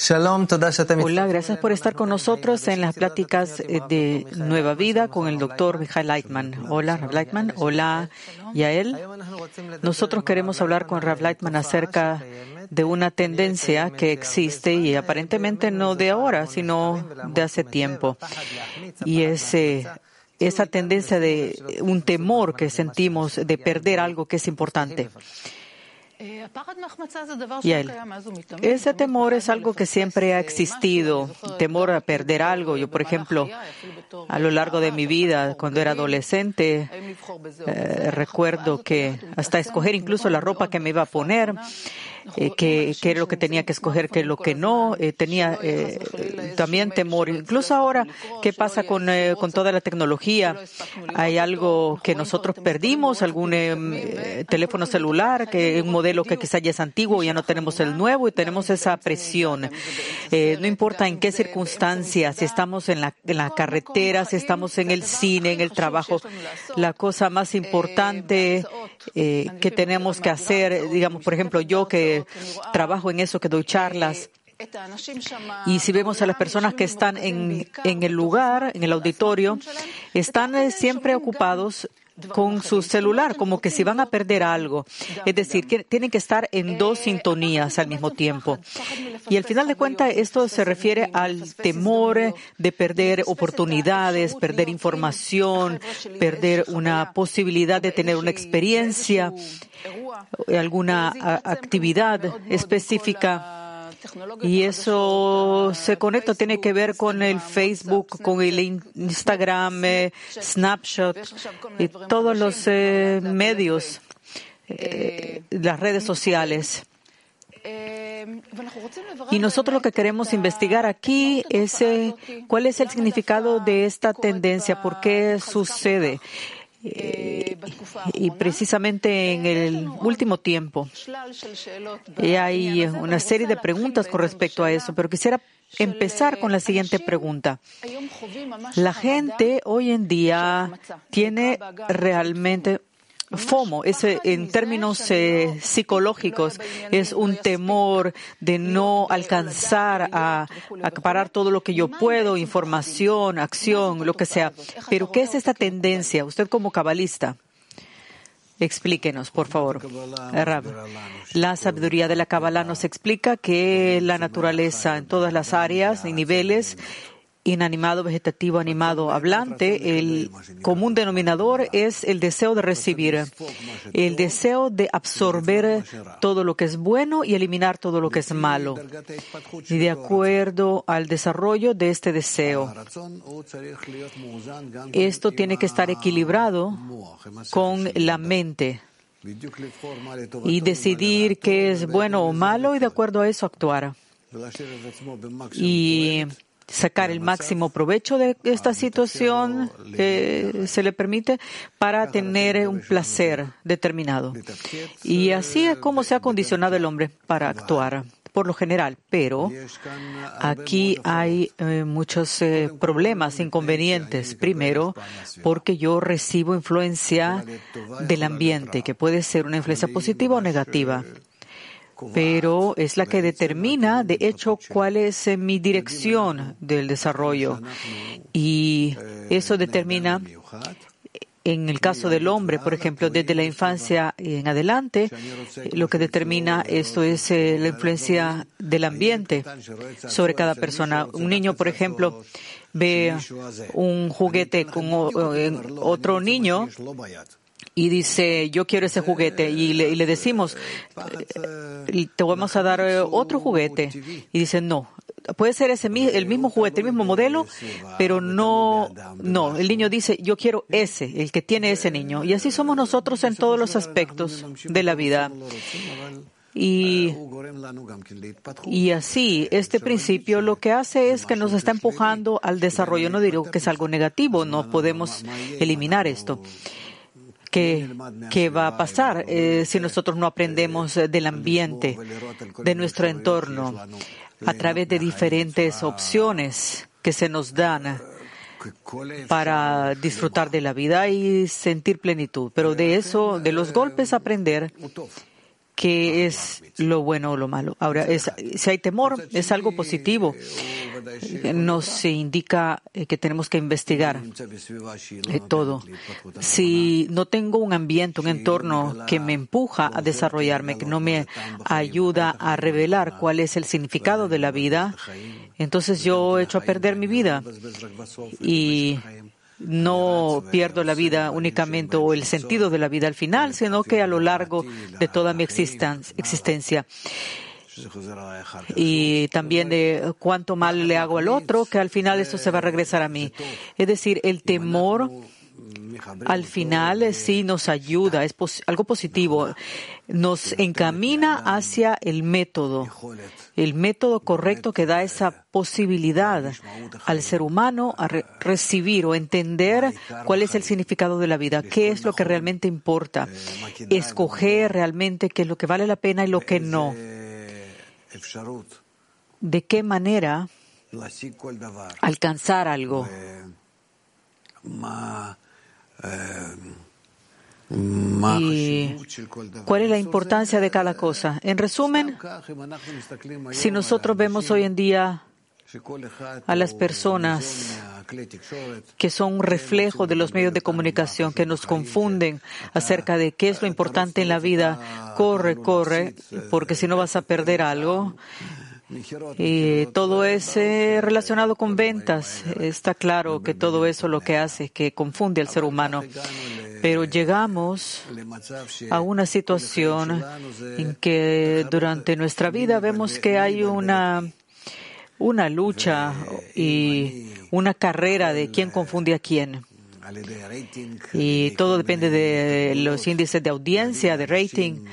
Hola, gracias por estar con nosotros en las pláticas de Nueva Vida con el doctor Michael Leitman. Hola, Rav Leitman. Hola, Yael. Nosotros queremos hablar con Rav Leitman acerca de una tendencia que existe y aparentemente no de ahora, sino de hace tiempo. Y es esa tendencia de un temor que sentimos de perder algo que es importante. Ese temor es algo que siempre ha existido, temor a perder algo. Yo, por ejemplo, a lo largo de mi vida, cuando era adolescente, recuerdo que hasta escoger incluso la ropa que me iba a poner, qué era lo que tenía que escoger, qué es lo que no, tenía también temor. Incluso ahora, ¿qué pasa con toda la tecnología? Hay algo que nosotros perdimos, algún teléfono celular, un modelo que quizás ya es antiguo, ya no tenemos el nuevo y tenemos esa presión. No importa en qué circunstancias, si estamos en la carretera, si estamos en el cine, en el trabajo, la cosa más importante que tenemos que hacer, digamos, por ejemplo, yo que trabajo en eso, que doy charlas, y si vemos a las personas que están en el lugar, en el auditorio, están siempre ocupados con su celular, como que si van a perder algo. Es decir, que tienen que estar en dos sintonías al mismo tiempo. Y al final de cuentas, esto se refiere al temor de perder oportunidades, perder información, perder una posibilidad de tener una experiencia, alguna actividad específica. Y eso se conecta, tiene que ver con el Facebook, con el Instagram, Snapchat y todos los medios, las redes sociales. Y nosotros lo que queremos investigar aquí es cuál es el significado de esta tendencia, por qué sucede. Y precisamente en el último tiempo hay una serie de preguntas con respecto a eso, pero quisiera empezar con la siguiente pregunta. La gente hoy en día tiene realmente FOMO, en términos psicológicos, es un temor de no alcanzar a acaparar todo lo que yo puedo, información, acción, lo que sea. Pero, ¿qué es esta tendencia? Usted como cabalista, explíquenos, por favor. Rav, la sabiduría de la Kabbalah nos explica que la naturaleza en todas las áreas y niveles, inanimado, vegetativo, animado, hablante, el común denominador es el deseo de recibir, el deseo de absorber todo lo que es bueno y eliminar todo lo que es malo. Y de acuerdo al desarrollo de este deseo, esto tiene que estar equilibrado con la mente y decidir qué es bueno o malo y de acuerdo a eso actuar. Y sacar el máximo provecho de esta situación que se le permite para tener un placer determinado. Y así es como se ha condicionado el hombre para actuar, por lo general. Pero aquí hay muchos problemas, inconvenientes. Primero, porque yo recibo influencia del ambiente, que puede ser una influencia positiva o negativa. Pero es la que determina, de hecho, cuál es mi dirección del desarrollo. Y eso determina, en el caso del hombre, por ejemplo, desde la infancia en adelante, lo que determina esto es la influencia del ambiente sobre cada persona. Un niño, por ejemplo, ve un juguete con otro niño y dice, yo quiero ese juguete, y le decimos, te vamos a dar otro juguete. Y dice, no, puede ser el mismo juguete, el mismo modelo, pero no, el niño dice, yo quiero ese, el que tiene ese niño. Y así somos nosotros en todos los aspectos de la vida. Y así, este principio lo que hace es que nos está empujando al desarrollo. No digo que es algo negativo, no podemos eliminar esto. ¿Qué va a pasar si nosotros no aprendemos del ambiente, de nuestro entorno, a través de diferentes opciones que se nos dan para disfrutar de la vida y sentir plenitud? Pero de eso, de los golpes, aprender qué es lo bueno o lo malo. Ahora, si hay temor, es algo positivo. Nos indica que tenemos que investigar todo. Si no tengo un ambiente, un entorno que me empuja a desarrollarme, que no me ayuda a revelar cuál es el significado de la vida, entonces yo echo a perder mi vida. Y no pierdo la vida únicamente o el sentido de la vida al final, sino que a lo largo de toda mi existencia. Y también de cuánto mal le hago al otro, que al final esto se va a regresar a mí. Es decir, el temor al final sí nos ayuda, es algo positivo. Nos encamina hacia el método correcto que da esa posibilidad al ser humano a recibir o entender cuál es el significado de la vida, qué es lo que realmente importa, escoger realmente qué es lo que vale la pena y lo que no. De qué manera alcanzar algo. Y cuál es la importancia de cada cosa. En resumen, si nosotros vemos hoy en día a las personas que son un reflejo de los medios de comunicación, que nos confunden acerca de qué es lo importante en la vida, corre, porque si no vas a perder algo. Y todo es relacionado con ventas. Está claro que todo eso lo que hace es que confunde al ser humano. Pero llegamos a una situación en que durante nuestra vida vemos que hay una lucha y una carrera de quién confunde a quién. Y todo depende de los índices de audiencia, de rating.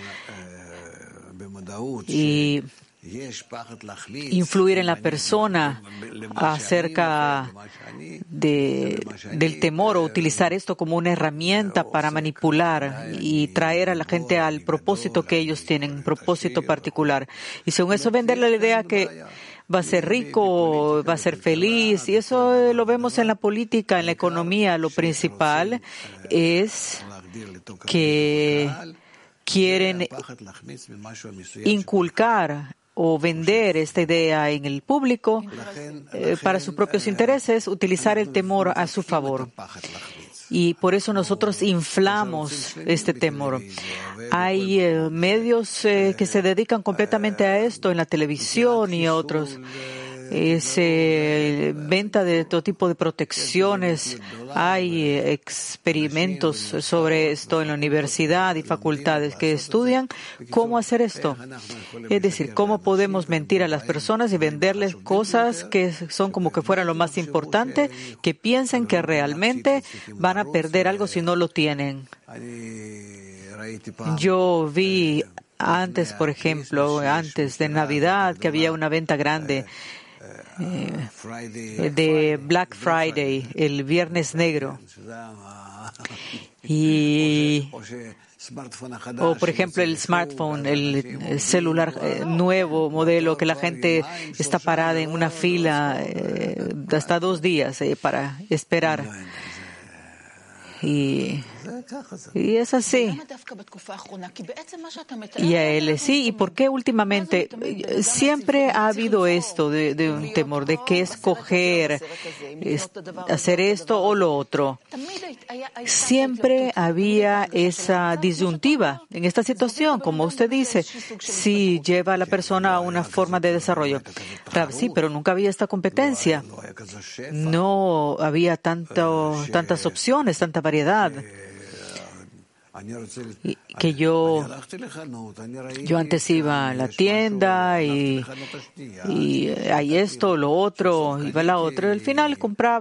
Y influir en la persona acerca del temor o utilizar esto como una herramienta para manipular y traer a la gente al propósito que ellos tienen, un propósito particular. Y según eso venderle la idea que va a ser rico, va a ser feliz. Y eso lo vemos en la política, en la economía. Lo principal es que quieren inculcar o vender esta idea en el público para sus propios intereses, utilizar el temor a su favor. Y por eso nosotros inflamos este temor. Hay medios que se dedican completamente a esto en la televisión y otros. Es venta de todo tipo de protecciones. Hay experimentos sobre esto en la universidad y facultades que estudian cómo hacer esto. Es decir, cómo podemos mentir a las personas y venderles cosas que son como que fueran lo más importante, que piensen que realmente van a perder algo si no lo tienen. Yo vi antes, por ejemplo, antes de Navidad, que había una venta grande de Black Friday, el Viernes Negro. O, por ejemplo, el smartphone, el celular nuevo modelo, que la gente está parada en una fila hasta 2 días para esperar. Y es así. Y a él sí. ¿Y por qué últimamente siempre ha habido esto de un temor de qué escoger, hacer esto o lo otro? Siempre había esa disyuntiva en esta situación, como usted dice, si lleva a la persona a una forma de desarrollo. Sí, pero nunca había esta competencia. No había tantas opciones, tanta variedad. Que yo antes iba a la tienda y hay esto, lo otro, iba a la otra. Al final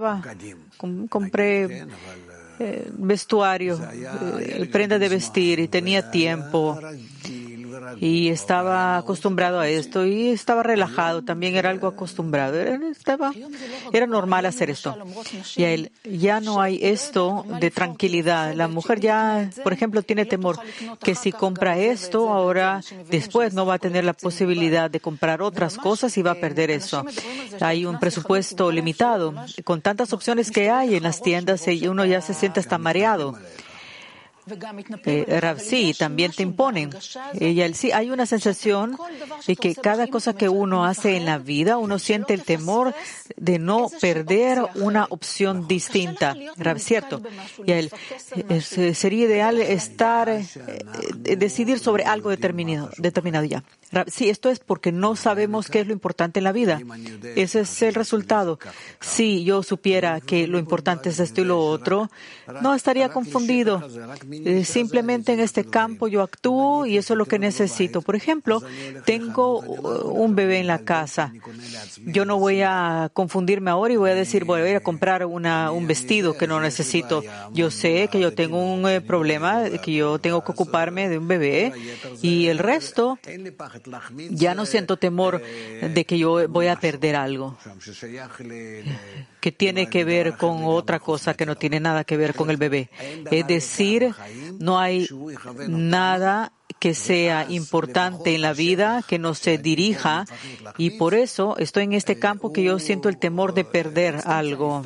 compré vestuario, prenda de vestir y tenía tiempo. Y estaba acostumbrado a esto y estaba relajado, también era algo acostumbrado, era normal hacer esto. Y a él ya no hay esto de tranquilidad. La mujer ya, por ejemplo, tiene temor que si compra esto, ahora después no va a tener la posibilidad de comprar otras cosas y va a perder eso. Hay un presupuesto limitado. Con tantas opciones que hay en las tiendas, uno ya se siente hasta mareado. Rav, sí, también te imponen. Sí, hay una sensación de que cada cosa que uno hace en la vida, uno siente el temor de no perder una opción distinta. Rav, cierto. Sería ideal decidir sobre algo determinado ya. Rav, sí, esto es porque no sabemos qué es lo importante en la vida. Ese es el resultado. Si yo supiera que lo importante es esto y lo otro, no estaría confundido. Simplemente en este campo yo actúo y eso es lo que necesito. Por ejemplo, tengo un bebé en la casa. Yo no voy a confundirme ahora y voy a decir, voy a ir a comprar un vestido que no necesito. Yo sé que yo tengo un problema, que yo tengo que ocuparme de un bebé y el resto ya no siento temor de que yo voy a perder algo que tiene que ver con otra cosa que no tiene nada que ver con el bebé. Es decir, no hay nada que sea importante en la vida que no se dirija, y por eso estoy en este campo que yo siento el temor de perder algo.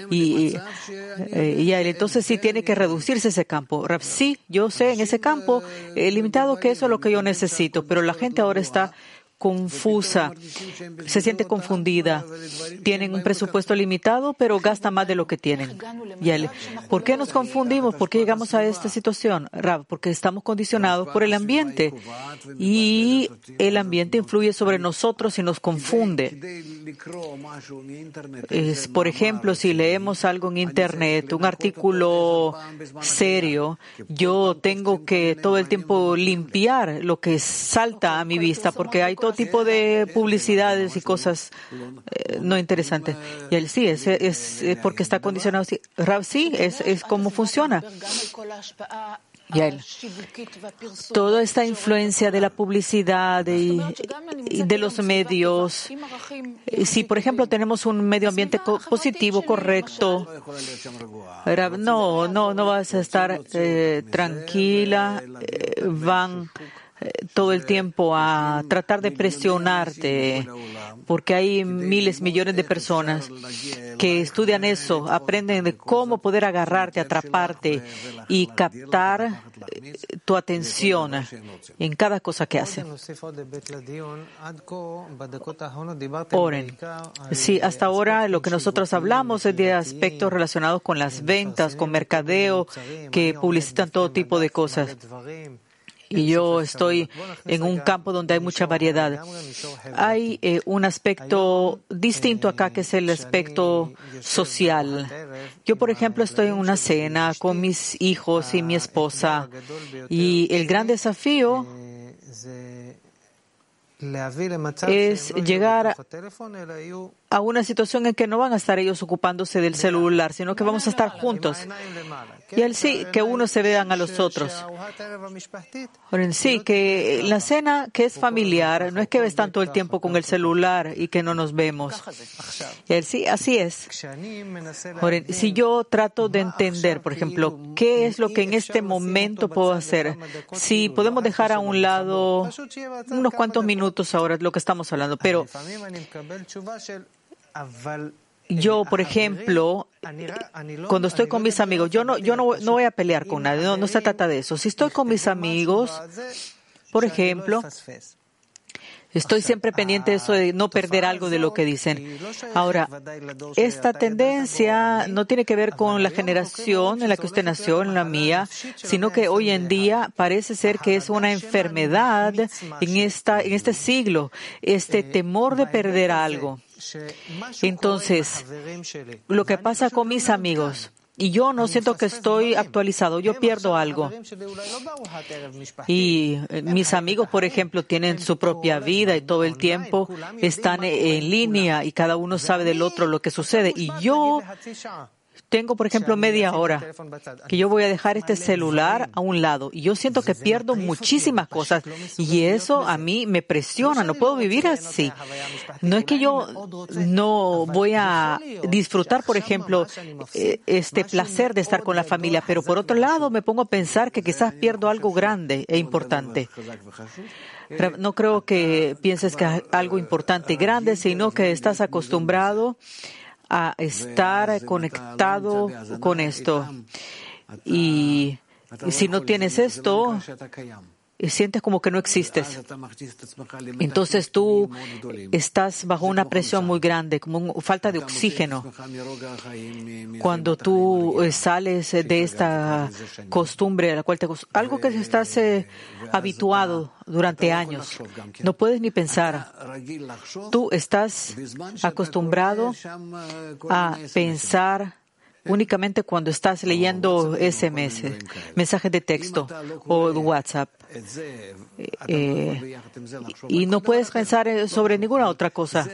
Entonces sí tiene que reducirse ese campo. Sí, yo sé en ese campo limitado que eso es lo que yo necesito, pero la gente ahora está confusa, se siente confundida. Tienen un presupuesto limitado, pero gastan más de lo que tienen. ¿Por qué nos confundimos? ¿Por qué llegamos a esta situación? Rav, porque estamos condicionados por el ambiente y el ambiente influye sobre nosotros y nos confunde. Por ejemplo, si leemos algo en Internet, un artículo serio, yo tengo que todo el tiempo limpiar lo que salta a mi vista, porque hay todo tipo de publicidades y cosas no interesantes. Y él sí, es porque está condicionado. Rav, sí, es como funciona. Toda esta influencia de la publicidad y de los medios. Si, por ejemplo, tenemos un medio ambiente positivo, correcto, no vas a estar tranquila, van todo el tiempo a tratar de presionarte, porque hay miles, millones de personas que estudian eso, aprenden de cómo poder agarrarte, atraparte y captar tu atención en cada cosa que hacen. Oren. Sí, hasta ahora lo que nosotros hablamos es de aspectos relacionados con las ventas, con mercadeo, que publicitan todo tipo de cosas. Y yo estoy en un campo donde hay mucha variedad. Hay un aspecto distinto acá, que es el aspecto social. Yo, por ejemplo, estoy en una cena con mis hijos y mi esposa, y el gran desafío es llegar a una situación en que no van a estar ellos ocupándose del celular, sino que vamos a estar juntos. Y él sí, que unos se vean a los otros. Ahora, sí, que la cena que es familiar, no es que están todo el tiempo con el celular y que no nos vemos. Y él sí, así es. Ahora, si yo trato de entender, por ejemplo, qué es lo que en este momento puedo hacer, si podemos dejar a un lado unos cuantos minutos ahora lo que estamos hablando, pero yo, por ejemplo, cuando estoy con mis amigos, yo no voy a pelear con nadie, no se trata de eso. Si estoy con mis amigos, por ejemplo, estoy siempre pendiente de eso, de no perder algo de lo que dicen. Ahora, esta tendencia no tiene que ver con la generación en la que usted nació, en la mía, sino que hoy en día parece ser que es una enfermedad en este siglo, este temor de perder algo. Entonces, lo que pasa con mis amigos, y yo no siento que estoy actualizado, yo pierdo algo. Y mis amigos, por ejemplo, tienen su propia vida y todo el tiempo están en línea y cada uno sabe del otro lo que sucede. Y yo tengo, por ejemplo, media hora que yo voy a dejar este celular a un lado y yo siento que pierdo muchísimas cosas y eso a mí me presiona, no puedo vivir así. No es que yo no voy a disfrutar, por ejemplo, este placer de estar con la familia, pero por otro lado me pongo a pensar que quizás pierdo algo grande e importante. No creo que pienses que es algo importante y grande, sino que estás acostumbrado a estar conectado con esto. Y Y si no tienes esto, sientes como que no existes. Entonces tú estás bajo una presión muy grande, como falta de oxígeno. Cuando tú sales de esta costumbre a la cual algo que estás habituado durante años, no puedes ni pensar. Tú estás acostumbrado a pensar únicamente cuando estás leyendo SMS, mensajes de texto o WhatsApp. Y no puedes pensar sobre ninguna otra cosa.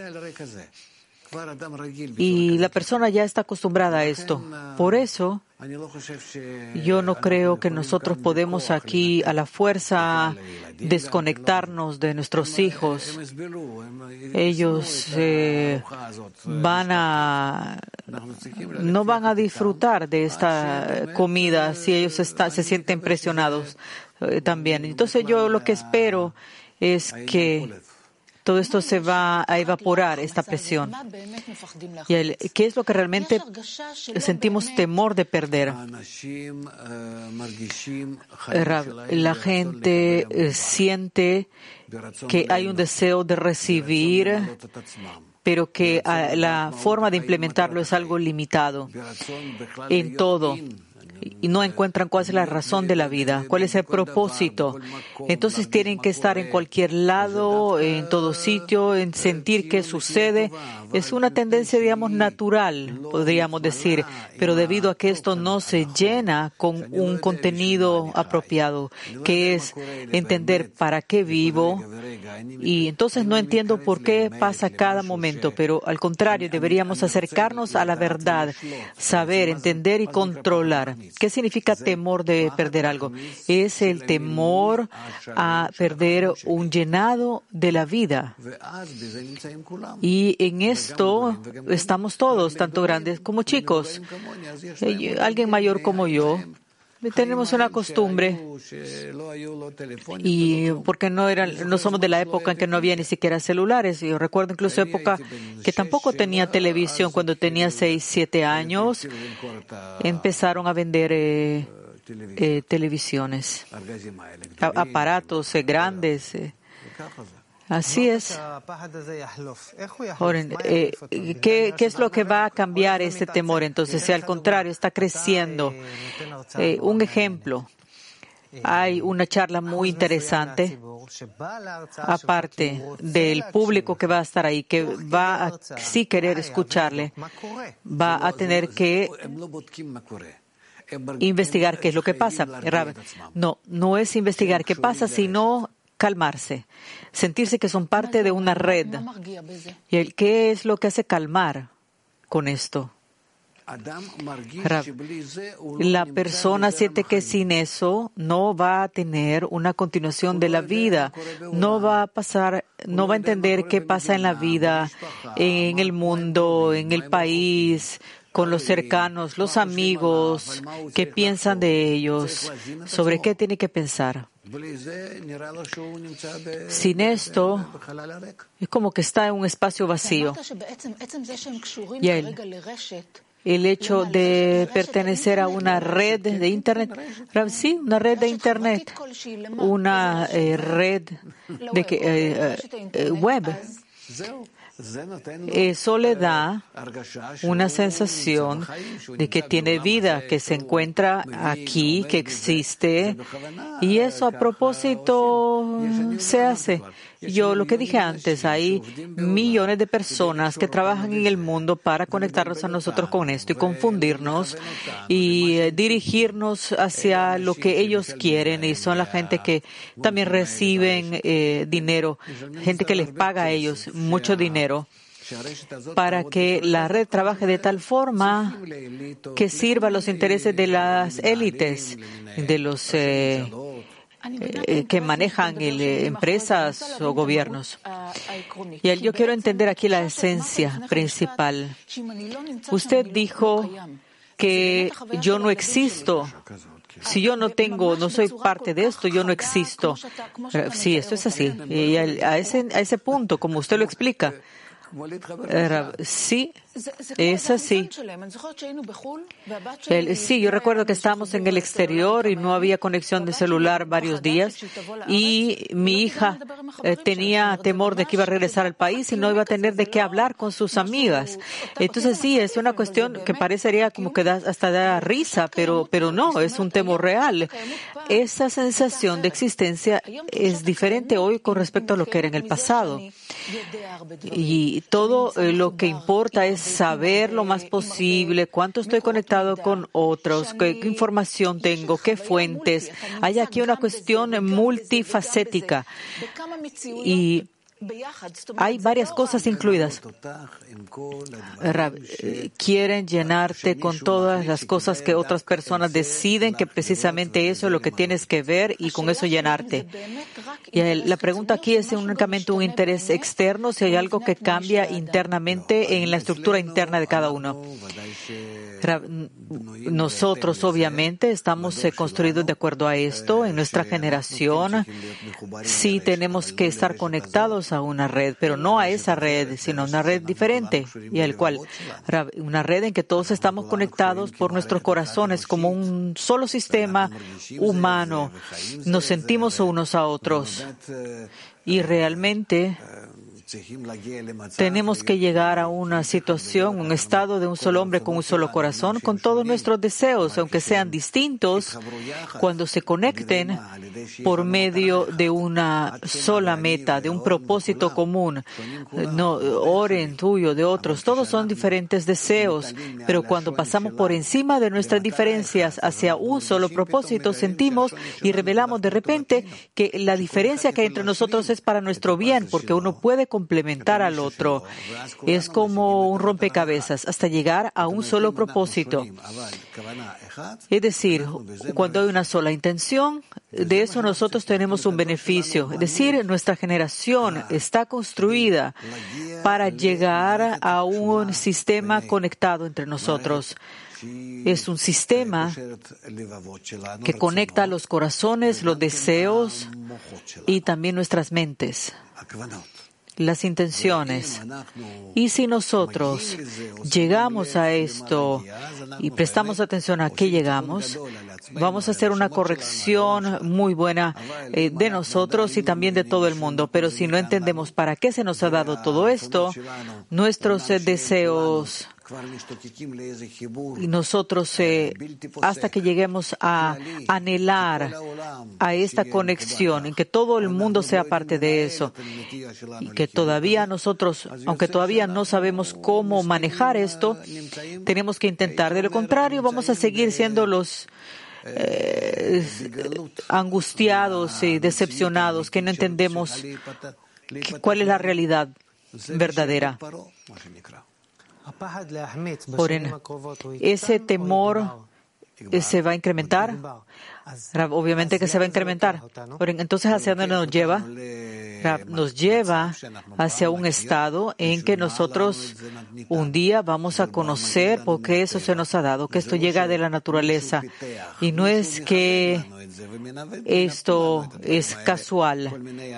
Y la persona ya está acostumbrada a esto. Por eso, yo no creo que nosotros podemos aquí a la fuerza desconectarnos de nuestros hijos. Ellos no van a disfrutar de esta comida si ellos se sienten presionados también. Entonces yo lo que espero es que todo esto se va a evaporar, esta presión. ¿Y qué es lo que realmente sentimos temor de perder? La gente siente que hay un deseo de recibir, pero que la forma de implementarlo es algo limitado en todo. Y no encuentran cuál es la razón de la vida, cuál es el propósito. Entonces tienen que estar en cualquier lado, en todo sitio, en sentir qué sucede. Es una tendencia, digamos, natural, podríamos decir, pero debido a que esto no se llena con un contenido apropiado, que es entender para qué vivo. Y entonces no entiendo por qué pasa cada momento, pero al contrario, deberíamos acercarnos a la verdad, saber, entender y controlar. ¿Qué significa temor de perder algo? Es el temor a perder un llenado de la vida. Y en esto estamos todos, tanto grandes como chicos. Alguien mayor como yo. Tenemos una costumbre, y porque no somos de la época en que no había ni siquiera celulares. Yo recuerdo incluso época que tampoco tenía televisión. Cuando tenía 6, 7 años, empezaron a vender televisiones, aparatos grandes. Así es. Ahora, ¿qué es lo que va a cambiar este temor? Entonces, si al contrario está creciendo. Un ejemplo. Hay una charla muy interesante, aparte del público que va a estar ahí, que va a sí querer escucharle, va a tener que investigar qué es lo que pasa. No es investigar qué pasa, sino calmarse, sentirse que son parte de una red. ¿Y qué es lo que hace calmar con esto? La persona siente que sin eso no va a tener una continuación de la vida, no va a entender qué pasa en la vida, en el mundo, en el país, con los cercanos, los amigos, qué piensan de ellos, sobre qué tiene que pensar. Sin esto, es como que está en un espacio vacío. Y el hecho de pertenecer a una red de Internet, sí, una red de Internet, una red de web. Eso le da una sensación de que tiene vida, que se encuentra aquí, que existe, y eso a propósito se hace. Yo lo que dije antes, hay millones de personas que trabajan en el mundo para conectarnos a nosotros con esto y confundirnos y dirigirnos hacia lo que ellos quieren, y son la gente que también reciben dinero, gente que les paga a ellos mucho dinero para que la red trabaje de tal forma que sirva a los intereses de las élites, de los que manejan empresas o gobiernos. Y yo quiero entender aquí la esencia principal. Usted dijo que yo no existo. Si yo no soy parte de esto, yo no existo. Sí, esto es así. Y a ese punto, como usted lo explica, Sí, es así. Sí, yo recuerdo que estábamos en el exterior y no había conexión de celular varios días y mi hija tenía temor de que iba a regresar al país y no iba a tener de qué hablar con sus amigas. Entonces sí, es una cuestión que parecería como que hasta da risa, pero no, es un temor real. Esa sensación de existencia es diferente hoy con respecto a lo que era en el pasado. Y todo lo que importa es saber lo más posible cuánto estoy conectado con otros, qué información tengo, qué fuentes. Hay aquí una cuestión multifacética y hay varias cosas incluidas. Quieren llenarte con todas las cosas que otras personas deciden que precisamente eso es lo que tienes que ver y con eso llenarte. Y la pregunta aquí es únicamente un interés externo, si hay algo que cambia internamente en la estructura interna de cada uno. Nosotros, obviamente, estamos construidos de acuerdo a esto. En nuestra generación, sí tenemos que estar conectados a una red, pero no a esa red, sino a una red diferente, y al cual una red en que todos estamos conectados por nuestros corazones como un solo sistema humano. Nos sentimos unos a otros y realmente tenemos que llegar a una situación, un estado de un solo hombre con un solo corazón, con todos nuestros deseos, aunque sean distintos, cuando se conecten por medio de una sola meta, de un propósito común. No oren tuyo, de otros, todos son diferentes deseos, pero cuando pasamos por encima de nuestras diferencias hacia un solo propósito, sentimos y revelamos de repente que la diferencia que hay entre nosotros es para nuestro bien, porque uno puede complementar al otro. Es como un rompecabezas hasta llegar a un solo propósito. Es decir, cuando hay una sola intención, de eso nosotros tenemos un beneficio. Es decir, nuestra generación está construida para llegar a un sistema conectado entre nosotros. Es un sistema que conecta los corazones, los deseos y también nuestras mentes, las intenciones. Y si nosotros llegamos a esto y prestamos atención a qué llegamos, vamos a hacer una corrección muy buena de nosotros y también de todo el mundo. Pero si no entendemos para qué se nos ha dado todo esto, nuestros deseos, y nosotros, hasta que lleguemos a anhelar a esta conexión, en que todo el mundo sea parte de eso, y que todavía nosotros, aunque todavía no sabemos cómo manejar esto, tenemos que intentar. De lo contrario, vamos a seguir siendo los angustiados y decepcionados, que no entendemos cuál es la realidad verdadera. Ese temor se va a incrementar. Obviamente que se va a incrementar. Entonces, ¿hacia dónde nos lleva? Nos lleva hacia un estado en que nosotros un día vamos a conocer por qué eso se nos ha dado, que esto llega de la naturaleza. Y no es que esto es casual.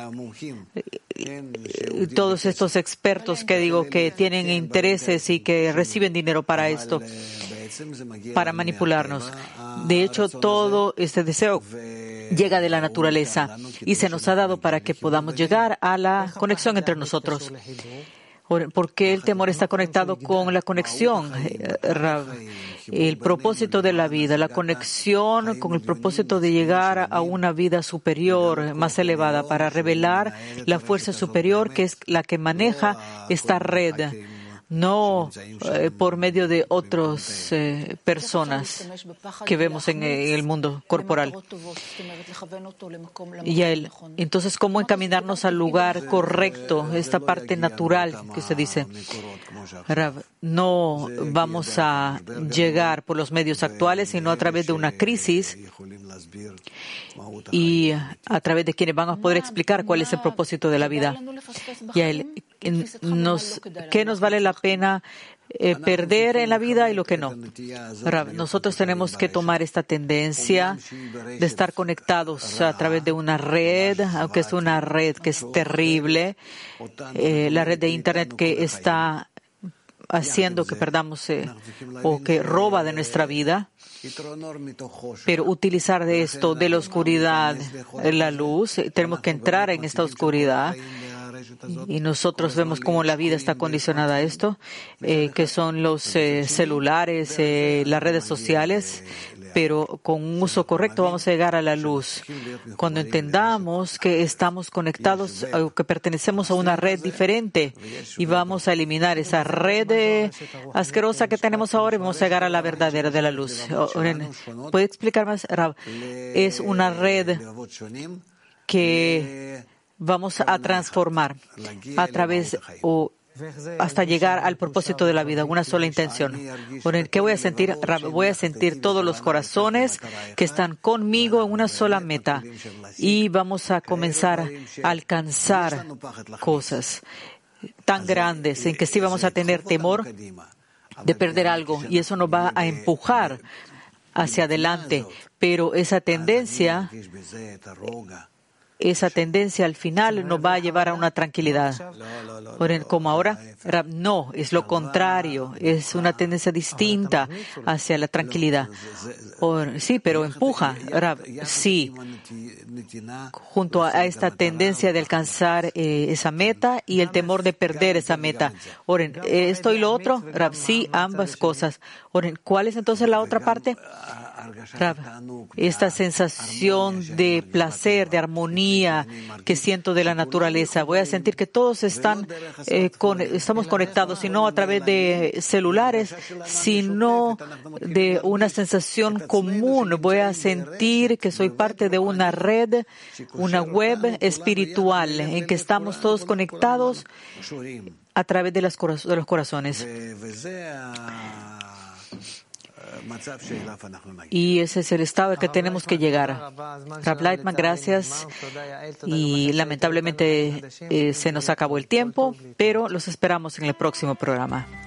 Todos estos expertos que tienen intereses y que reciben dinero para esto, para manipularnos. De hecho, todo este deseo llega de la naturaleza y se nos ha dado para que podamos llegar a la conexión entre nosotros. Porque el temor está conectado con la conexión, el propósito de la vida, la conexión con el propósito de llegar a una vida superior, más elevada, para revelar la fuerza superior que es la que maneja esta red. No por medio de otras personas que vemos en el mundo corporal. Entonces, ¿cómo encaminarnos al lugar correcto? Esta parte natural que usted dice. No vamos a llegar por los medios actuales, sino a través de una crisis y a través de quienes van a poder explicar cuál es el propósito de la vida. ¿Qué nos vale la pena perder en la vida y lo que no. Nosotros tenemos que tomar esta tendencia de estar conectados a través de una red, aunque es una red que es terrible, la red de Internet que está haciendo que perdamos o que roba de nuestra vida, pero utilizar de esto, de la oscuridad, la luz, tenemos que entrar en esta oscuridad. Y nosotros vemos cómo la vida está condicionada a esto, que son los celulares, las redes sociales, pero con un uso correcto vamos a llegar a la luz. Cuando entendamos que estamos conectados o que pertenecemos a una red diferente y vamos a eliminar esa red asquerosa que tenemos ahora y vamos a llegar a la verdadera de la luz. ¿Puede explicar más, Rab? Es una red que vamos a transformar a través o hasta llegar al propósito de la vida, una sola intención. ¿Qué voy a sentir? Voy a sentir todos los corazones que están conmigo en una sola meta y vamos a comenzar a alcanzar cosas tan grandes en que sí vamos a tener temor de perder algo y eso nos va a empujar hacia adelante, pero esa tendencia al final nos va a llevar a una tranquilidad. Como ahora, Rab, no, es lo contrario, es una tendencia distinta hacia la tranquilidad. Sí, pero empuja, Rab, sí, junto a esta tendencia de alcanzar esa meta y el temor de perder esa meta. Esto y lo otro, Rab, sí, ambas cosas. ¿Cuál es entonces la otra parte? Rab, esta sensación de placer, de armonía que siento de la naturaleza. Voy a sentir que todos estamos conectados, y no a través de celulares, sino de una sensación común. Voy a sentir que soy parte de una red, una web espiritual, en que estamos todos conectados a través de los corazones. Y ese es el estado al que tenemos que llegar. Rab Lightman, gracias. Y lamentablemente se nos acabó el tiempo, pero los esperamos en el próximo programa.